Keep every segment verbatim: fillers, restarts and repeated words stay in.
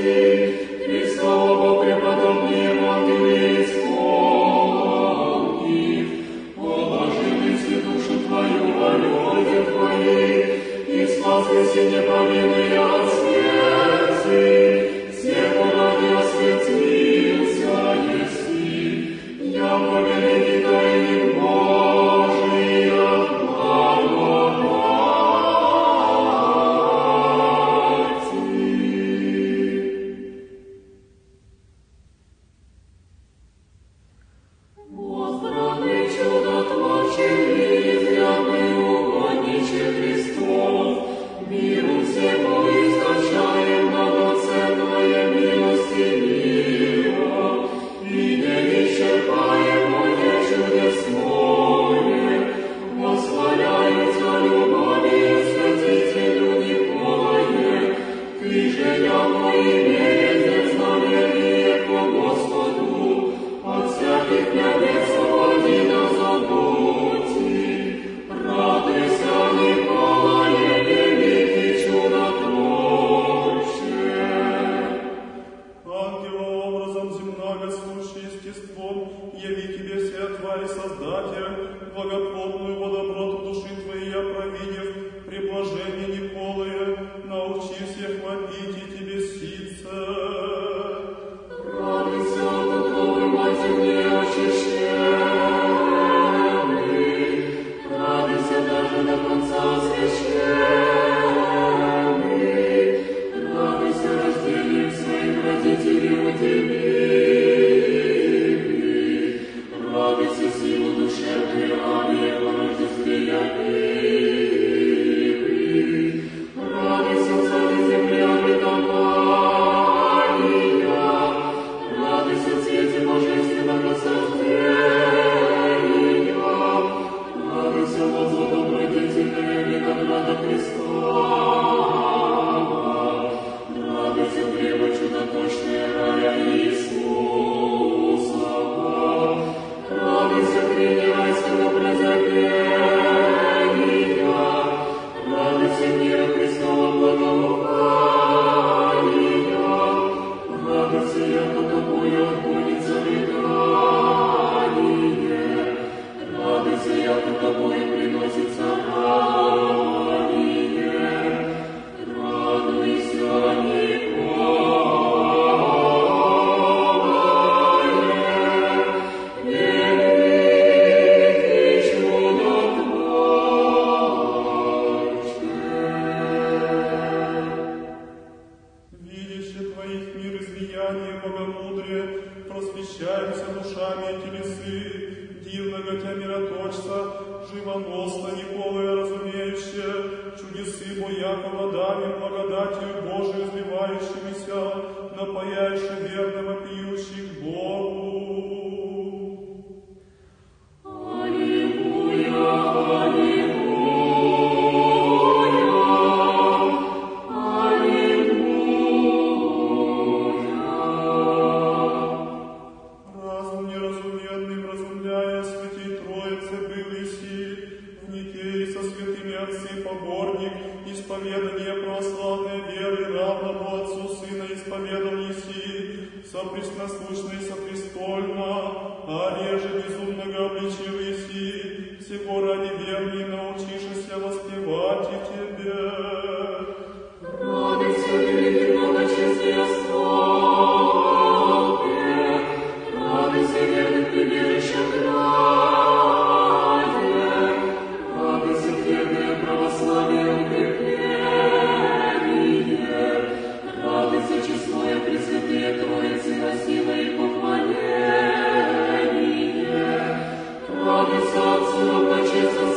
Радуйся, Отцу, Отче,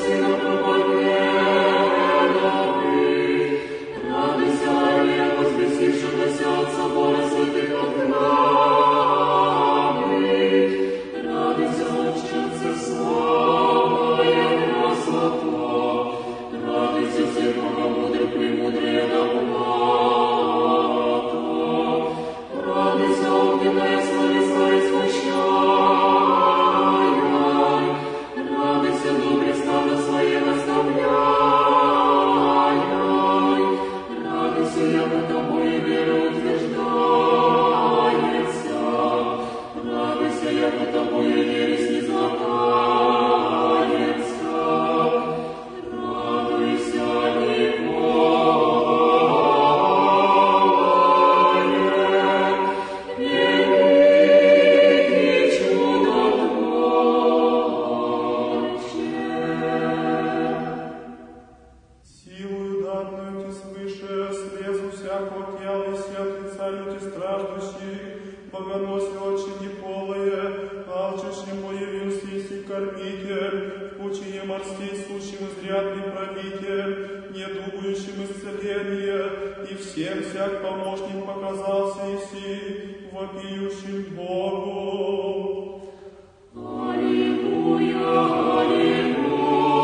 исцеление, и всем всяк помощник показался Иси, вопиющим Богу. Аллилуйя, аллилуйя,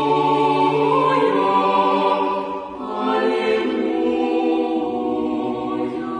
аллилуйя.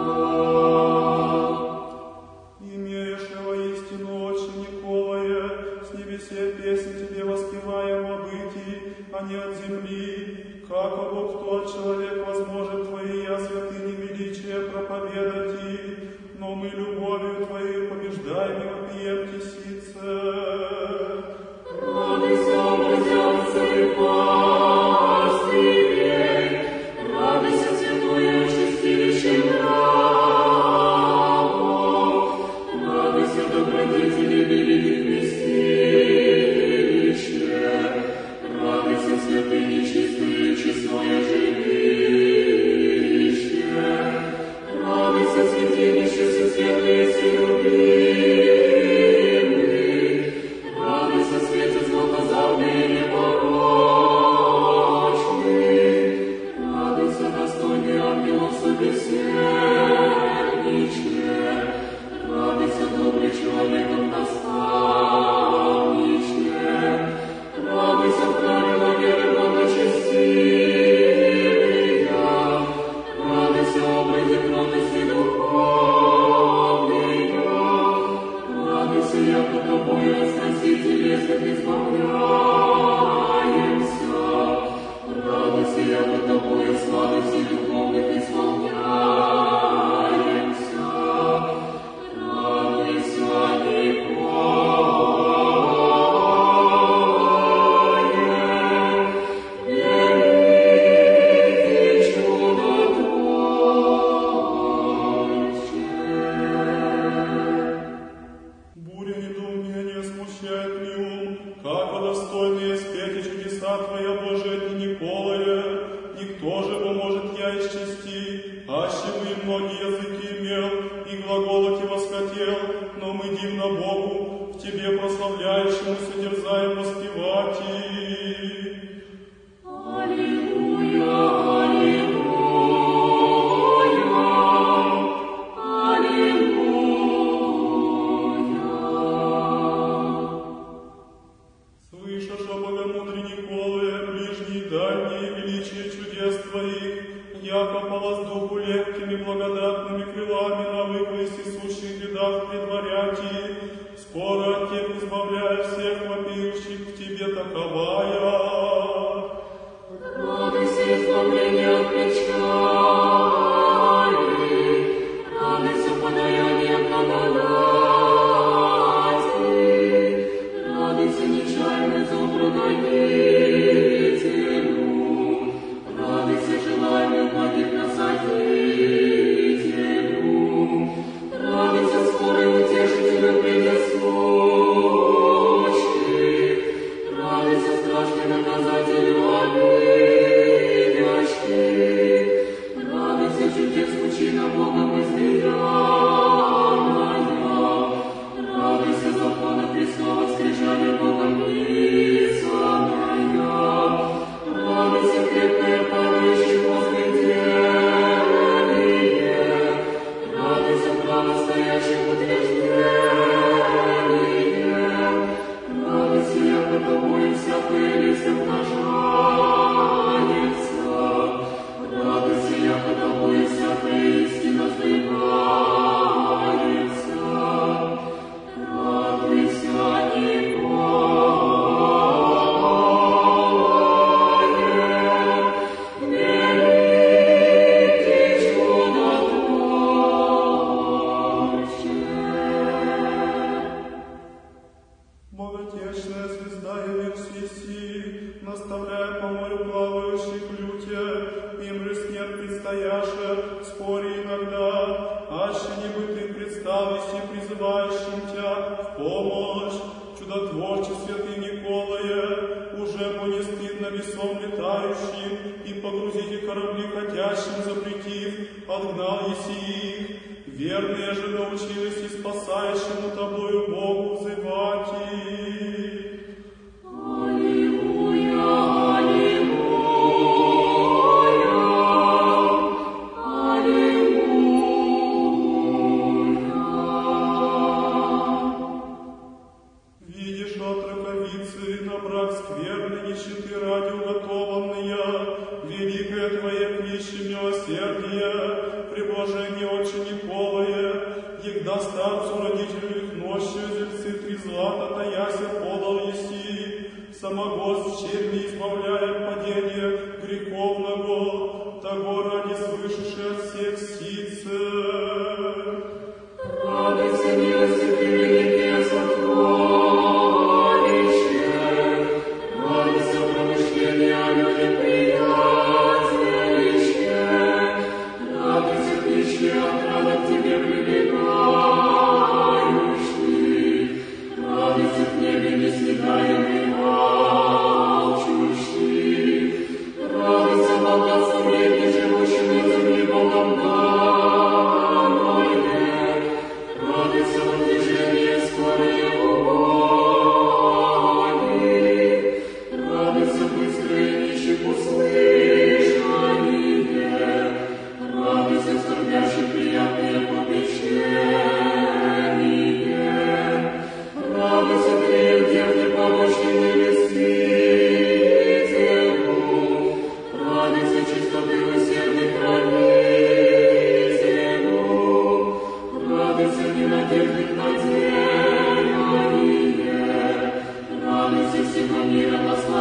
Имеешь воистину, Отче Николае, с небесе песнь тебе воспеваем во бытии, а не от земли. Как Бог тот человек возможен Твои, а святыни величия проповедать и, но мы любовью Твоей побеждаем и вопием тесице. Радуйся, образятся и пастырей, радуйся, святое чистилище храмов, радуйся, добродетели великих вместилище, радуйся, святыни чистые, честное жилище, радуйся, святилище, все светлые, все любимые, радуйся, свете златозарный и непорочный, радуйся, достойный ангелов собеседниче, радуйся, добрый человеком наставниче, радуйся, правила веры благочестивые, радуйся, образе кротости духовные, радуйся, яко тобою от страстей телесных избавляемся, радуйся, яко тобою сладостей духовных исполняемся, радуйся, Николае, великий чудотворче. Буря недоумения смущает мне ум, как достойные спети чудеса Твоя, Божия, Дни Николая. Никто же поможет я исчести, аще бы и многие языки имел, и глаголоти восхотел, но мы дивно Богу, в Тебе прославляющему содерзаем воспевать и. Аллилуйя, аллилуйя, аллилуйя. Слышишь о богомудре Николае, ближние и дальние величие чудес Твоих, яко по воздуху легкими благодатными крылами навыклись и сущих бедах предваряти, скоро от тех избавляя всех вопиющих к Тебе таковая. Радуйся, избавление от печали, радуйся, подаяние благодати, радуйся, нечаянный зов трудодителю, радуйся, желаемый благих насадителю, радуйся, скорый утешителю преднесущий, радуйся, страшный наказателю обидящий, радуйся, чудес пучина Богом излиянная, радуйся, закона Христова скрижали Богом писаная, радуйся, крепкое падающих возбуждение, радуйся, право стоящих утверждение, радуйся, яко тобою всякое листья умножается, радуйся, яко тобою всякая истина сбывается, радуйся, Николае, великий чудотворче. Боготечная звезда Евексиси, наставляя по морю плавающих люте, им рыс нет предстояше, спори иногда, аще не бы ты представись и призывающим Тя в помощь, чудотворче святый Николае, уже по не стыдно весом летающим и погрузите корабли хотящим запретив, отгнал еси их, верные же научились и спасающему тобою Богу взывать и. Аллилуйя, аллилуйя, милосердие, приблажение Отче Николае, егда старцу родителю их ночью зельцы три злата таяся подал еси, самого с черни избавляя от падения греховного, того ради слышащий от всех сице. Радуйся, милости ты великие сотворище, радуйся промышления о людях приятелище, радуйся пищи отрада к тебе прибегающий, радуйся к небе несъедаемый алчущий, радуйся благословении живущим на земле Богом дарованное, радуйся в движении скорые угони, радуйся быстрые нищих услышание, радуйся скорбящих приятные попечения, радуйся трех дев непорочной невестителю, радуйся чистоты усердных родителю, радуйся ненадежных надеяние, радуйся всего мира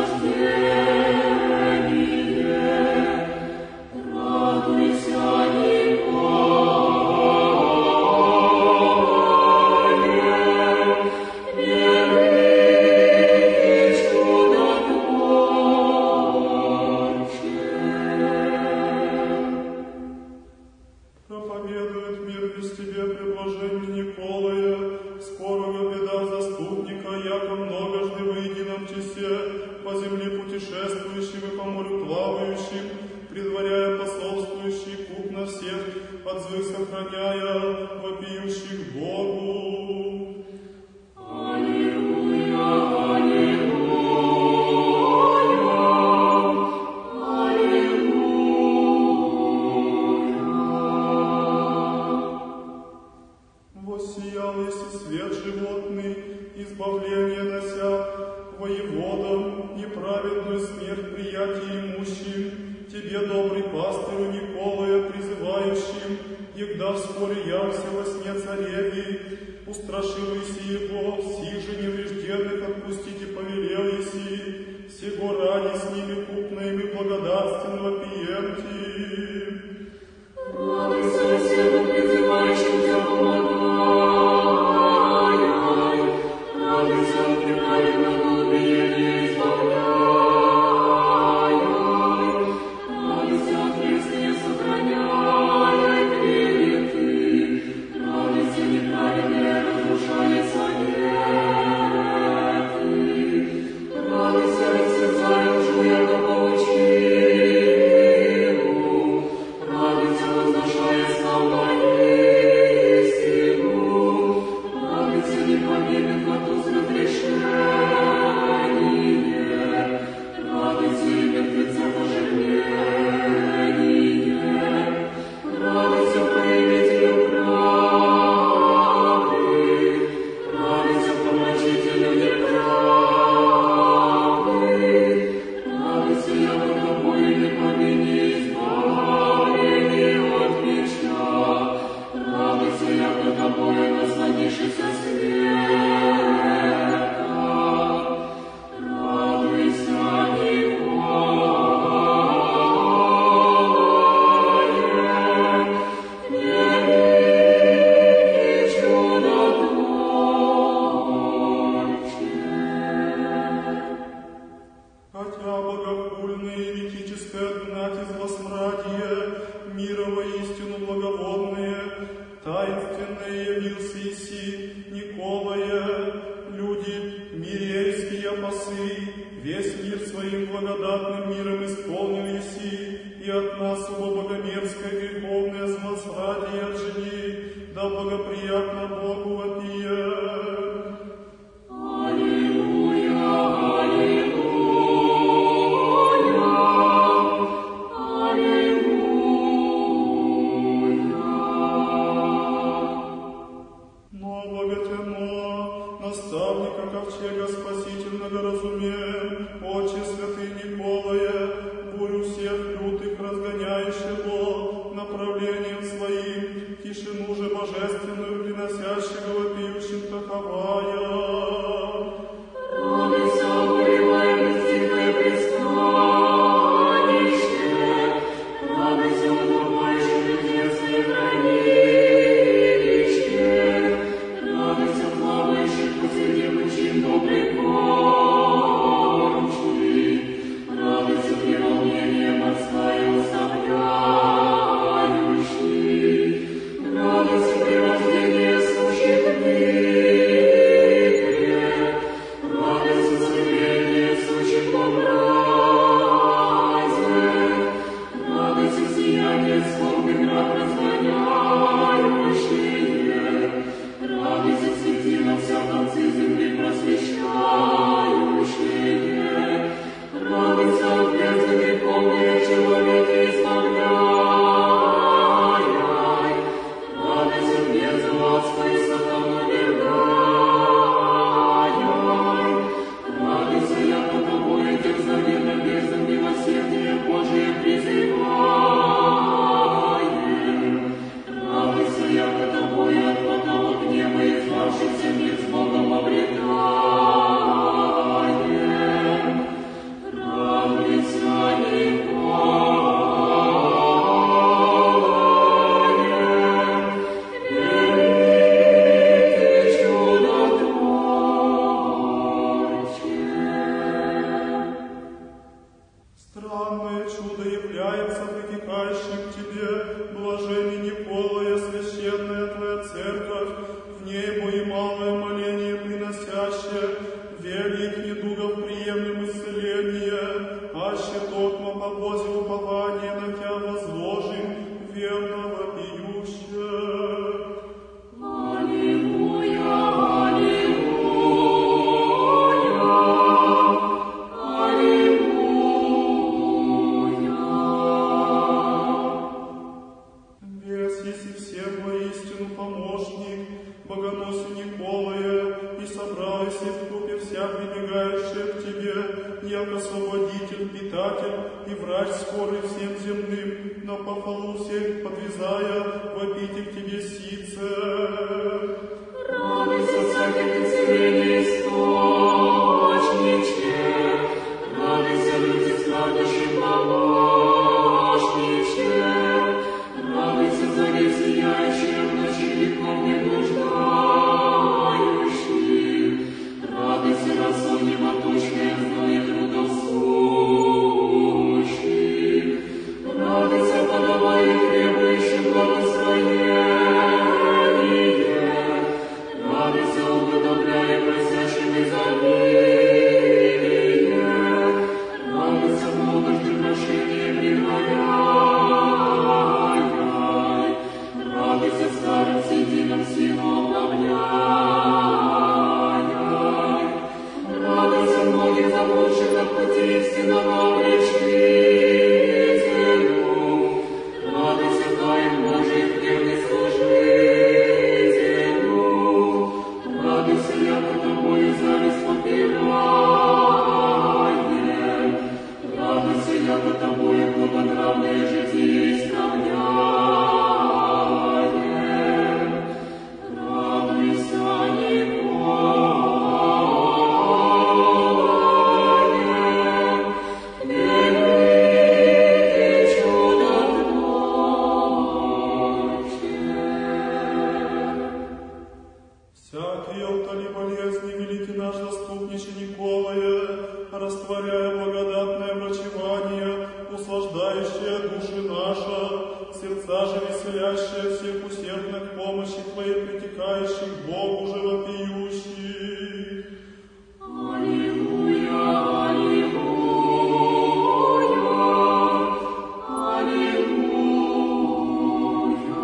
наслаждение, радуйся Николае, великий чудотворче. Проповедует мир без тебе предложение Николая, скорого беда заступника, яко многожды в едином часе, по земле путешествующим и по морю плавающим, предваряя пословствующий куп на всех, от злых сохраняя, вопиющих Богу. Аллилуйя, Воссиял еси свет животный, избавление нося, воеводам, неправедную смерть приятия имущим, тебе, добрый пастырю Николая, призывающим, егда вскоре явся во сне царевий, устрашил еси его, сих же неврежденных отпустите повелел еси, сего ради с ними купно им и благодарственного пиемти. радуйся всем призывающим тебя помогай, радуйся от неправедного убиения избавляй, радуйся от бедствия сохраняй грехи, радуйся неправедное разрушая советы, радуйся растерзая лжу, яко получилу, радуйся возношая слава истину, радуйся непобедных от уст разрешение, радуйся и мертвецов оживление, радуйся проявителю правды, радуйся помрачителю неправды, радуйся яко тобою непомини избавление от меча, радуйся яко тобою насладившийся света, радуйся Николае, великий чудотворче. Хотя богохульное и еретическое отгнать из злосмрадия, мира воистину благоводные, таинственное явился еси, Николая, люди мирейские посы, весь мир своим благодатным миром исполнил еси, и от нас оба богомерзкое греховное злосрадие отжени, да благоприятно Богу вопия. Аллилуйя, аллилуйя, аллилуйя. Но богатяно, наставника ковчега спасительного разумеем, Отче святый Николая, бурю всех лютых разгоняющего, направлением своим, тишину же божественную приносящего вопиющим таковая. Радуйся, обуреваемый тихое пристанище, радуйся, утопающий людей своих хранилище, радуйся, плавающих посреди пучин добрый кормчий, радуйся, преволнение морская усопляющий, радуйся, прирождение сущих мире, радуйся, заявление сущих в образе, радуйся, сияние скорби мрак разгоняющие, радуйся, светило вся концы земли просвещающие, радуйся, от бездны греховные человеки избавляй, радуйся, бездну адскую сатану вергай, радуйся, яко тобою дерзновенно бездну милосердие Божие призываем, радуйся, яко тобою от потока гнева избавшийся мир с Богом обретаем, радуйся, Николае, великий чудотворче. Странное чудо является притекающим к тебе, блажение Николая, священная твоя церковь, в ней бо и малое моление приносящее, велик недугов приемлем исцеление, аще токмо по Бозе упование на тебя возложим, верно вопиюще. Аллилуйя, аллилуйя, аллилуйя. Вес, если всем воистину помощник, богоносу Николае, и собрались в купе вся прибегающая к тебе, яко освободитель, питатель и врач скорый всем земным, но похвалу всех подвязая, вопите к тебе сице. Радуйся, всяких исцелений источниче, радуйся, люди страждущих помощниче, радуйся, зари сияющие в ночи грехов не блуждающий, радуйся, росой немоточная в зное трудов сущий, радуйся, подавай требующим благословение, радуйся, уподобляя просящим изобилие, радуйся, множестве прошения предваряй, радуйся, старым сединам силу обновляй, радуйся, многих заблудших от пути истинного обличителю, радуйся, Тайн Божий верный служителю, радуйся, яко тобою зависть попираем, радуйся, яко тобою благонравное житие исправляем, радуйся, Николае, великий чудотворче. Всякие утоли болезни, великий наш заступниче Николае, растворяя благодатное врачевание, услаждающее души наша, сердца же веселящие всех усердных помощи Твоей притекающих Богу же вопиющих. Аллилуйя, аллилуйя, аллилуйя.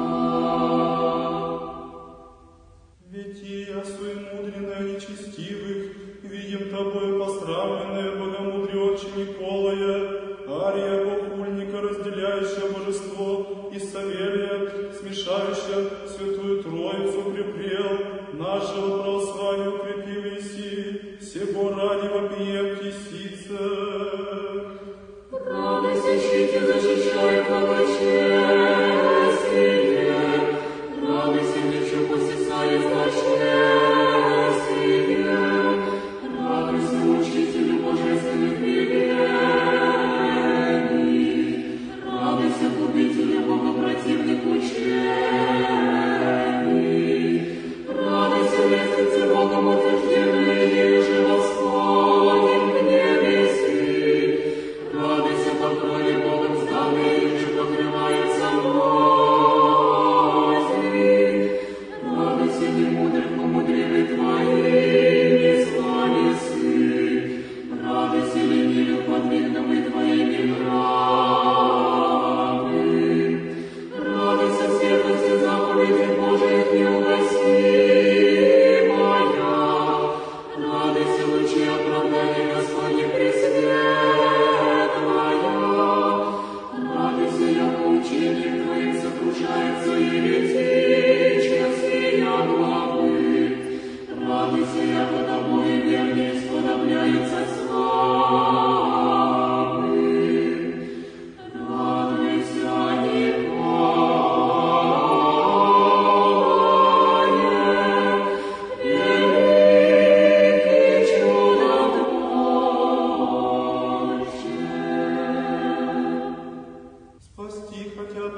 Вития суемудренная нечестивых, видим Тобою посрамленное богомудрёче Николая, Ария Богульника, разделяющая божество, и Савелия, смешающая Святую Троицу, припрел, нашего православия укрепил Иси, всего ради вопием кисице. Радуйся, щите, защищай, палаче.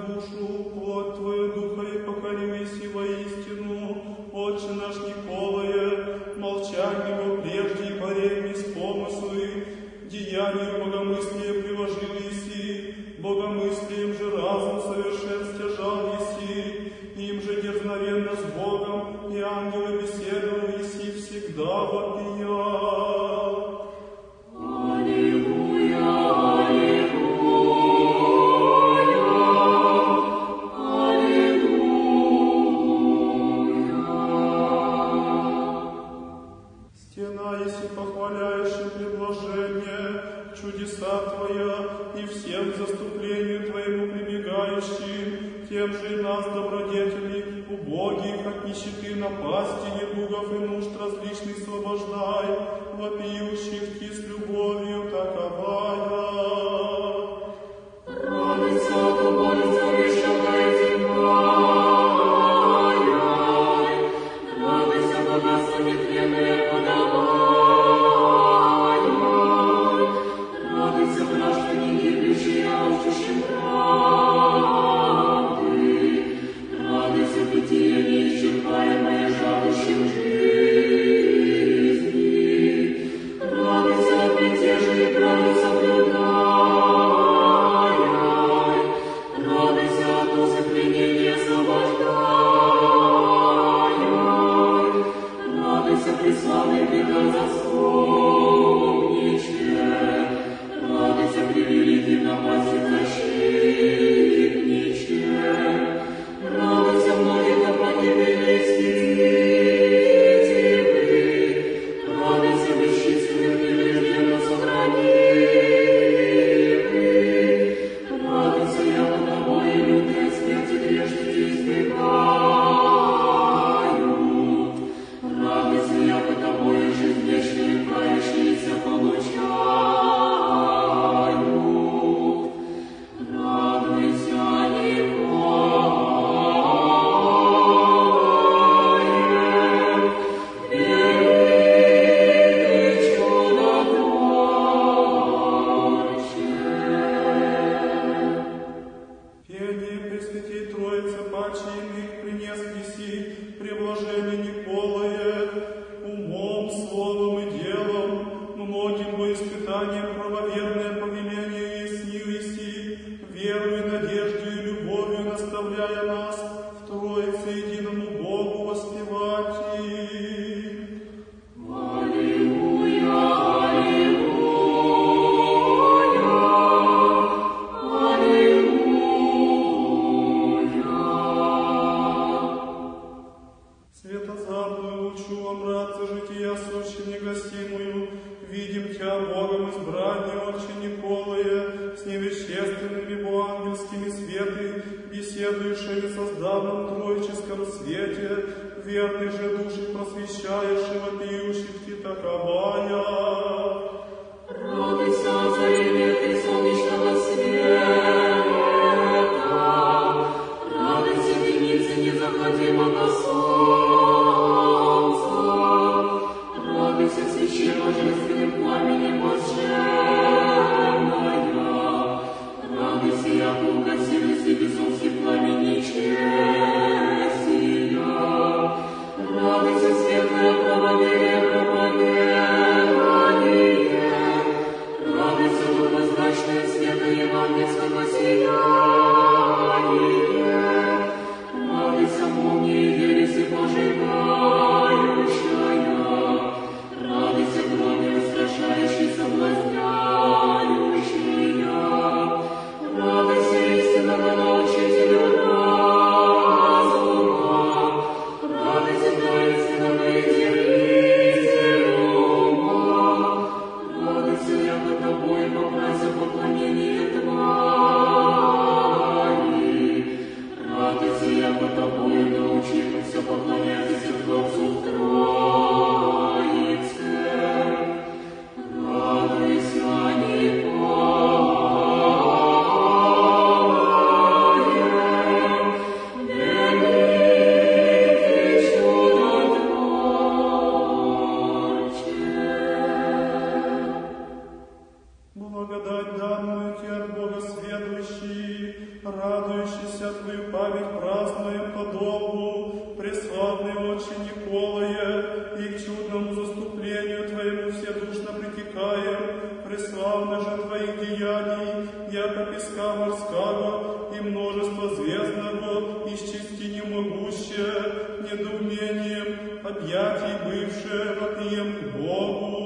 душу, плоть Твою духа и покорились и воистину. Отче наш Николае, молчание его прежде и поревни с помыслы, деянию богомыслия приложились и, богомыслием же разум совершен стяжал еси, им же дерзновенно с Богом и ангелы беседовал еси всегда вопия. Чудеса Твоя и всем заступлению Твоему прибегающим, тем же и нас, добродетелей, убогих от нищеты, напасти, недугов и нужд различных освобождай, вопиющих Ти с любовью таковая. Радуйся, кто молится, вещая земля, радуйся, богатство нетленное подавай. Благодать данную Ти от Бога сведущий, радующийся вся Твою память празднуем подобу, преславный Отче Николае, и к чудному заступлению Твоему вседушно притекаем, преславно же Твоих деяний, яко песка морского и множество звездного, исчисти немогущее, недоумением, объятий бывшее, вопием к Богу.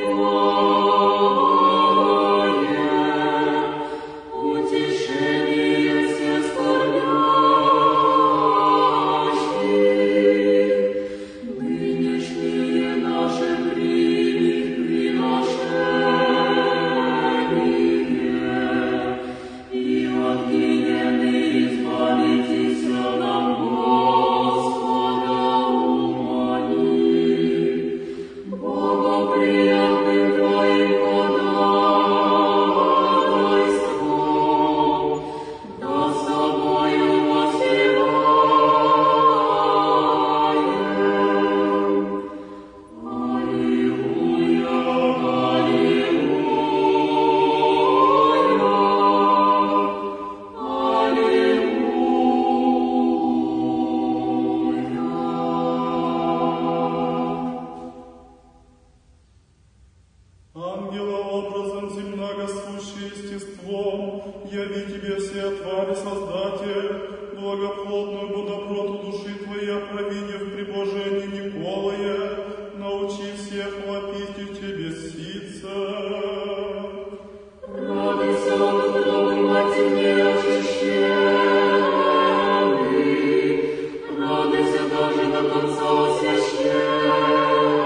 Утешение злом, яви тебе все твари Создатель, благоплодную бодоброту души твоей, опровине в прибожении Николае, научи всех вопить и тебе ситься. Радуйся, новый Матерь неочищенный, радуйся даже до конца освященный,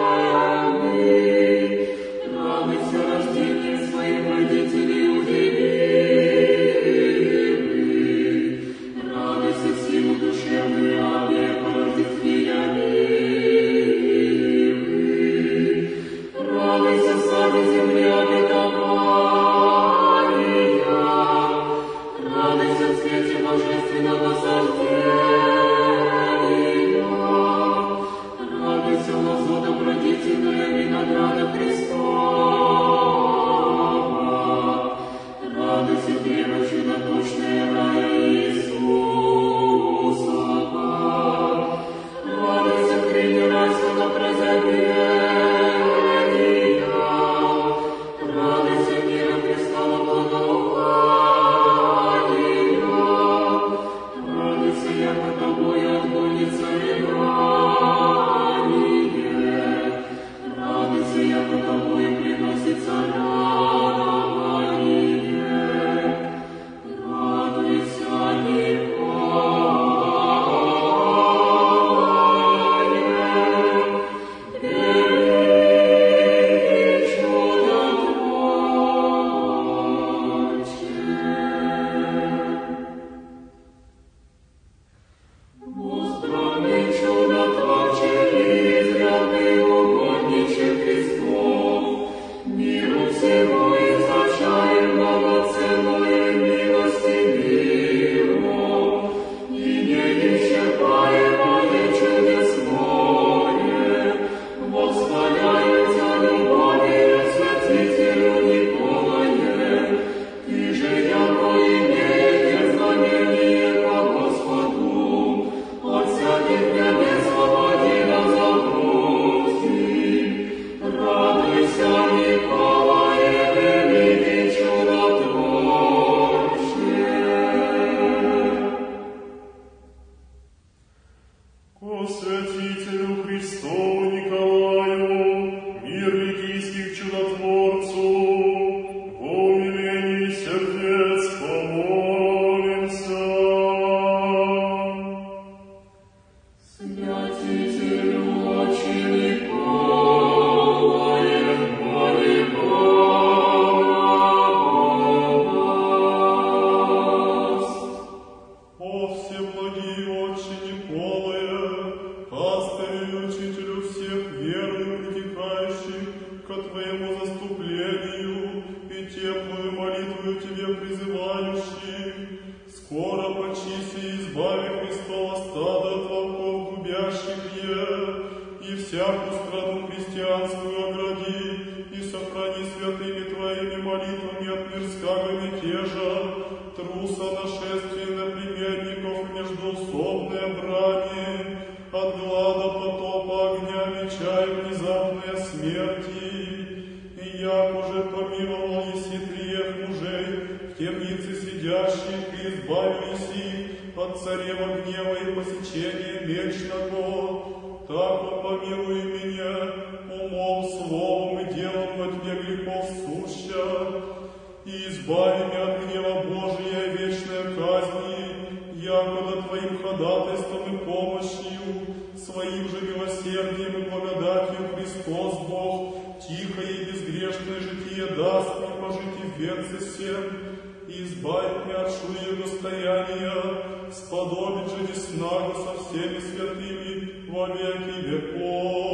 радуйся рождением своих родителей удивимый, радуйся силу душевную обе по Рождестве явимый, радуйся славе земли обетования, радуйся в свете божественного сождения, радуйся лозо добродетельная винограда Христова, радуйся древо чудоточное рая Иисусова, радуйся крылья райского прозябения, радуйся мира Христова благоухания, радуйся, яко тобою отгонится ревание, радуйся, яко тобою приносится радование, радуйся, Николае, великий чудотворче. Быстрый чудотворче, изрядный угодниче Христов, миру всего изначаем многоценную милости миру, и неисчерпаемое чудесное, восхваляю тебя любовью святителю Николае, ты же яко имеете знамение ко Господу, от всяких небес освободи нас загрузки. Радуйся, Николае, великий чудотворче. Ко святителю Христову Николаю, мир ликийских чудотворцу, во умилении сердец помолимся. Святителю Отче Николае, моли нас. О всеблагий Отче Николае, пастырю и учителю всех верных, притекающих ко Твоему заступлению и теплую молитву Тебе призывающих, скоро почисти и избави Христова стада от волков губящих е, и всякую страну христианскую огради, и сохрани святыми Твоими молитвами от мирского мятежа, труса нашествия наплеменников междоусобной брани, от глада, потопа, огня, меча и внезапной смерти. И як уже помиловал еси триех мужей, в темнице сидящих, и избавил еси от царева гнева и посечения вечного, так вот помилуй меня умом, словом и делом во тьме грехов суща, и избави меня от гнева Божия и вечной казни, якобы Твоим ходатайством и помощью, своим же милосердием и благодатью Христос Бог, тихое и безгрешное житие даст мне пожить и в веце всем, и избавь меня от шуего стояния, сподобить же неснаго со всеми святыми во веки веков.